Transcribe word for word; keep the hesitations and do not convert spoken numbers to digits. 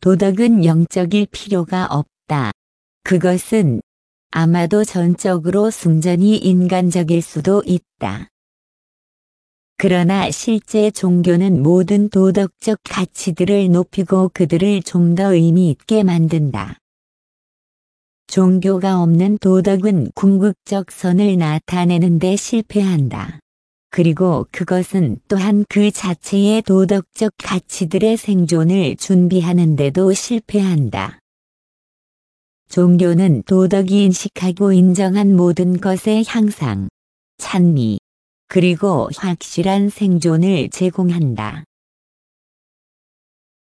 도덕은 영적일 필요가 없다. 그것은 아마도 전적으로 순전히 인간적일 수도 있다. 그러나 실제 종교는 모든 도덕적 가치들을 높이고 그들을 좀 더 의미 있게 만든다. 종교가 없는 도덕은 궁극적 선을 나타내는 데 실패한다. 그리고 그것은 또한 그 자체의 도덕적 가치들의 생존을 준비하는 데도 실패한다. 종교는 도덕이 인식하고 인정한 모든 것의 향상, 찬미, 그리고 확실한 생존을 제공한다.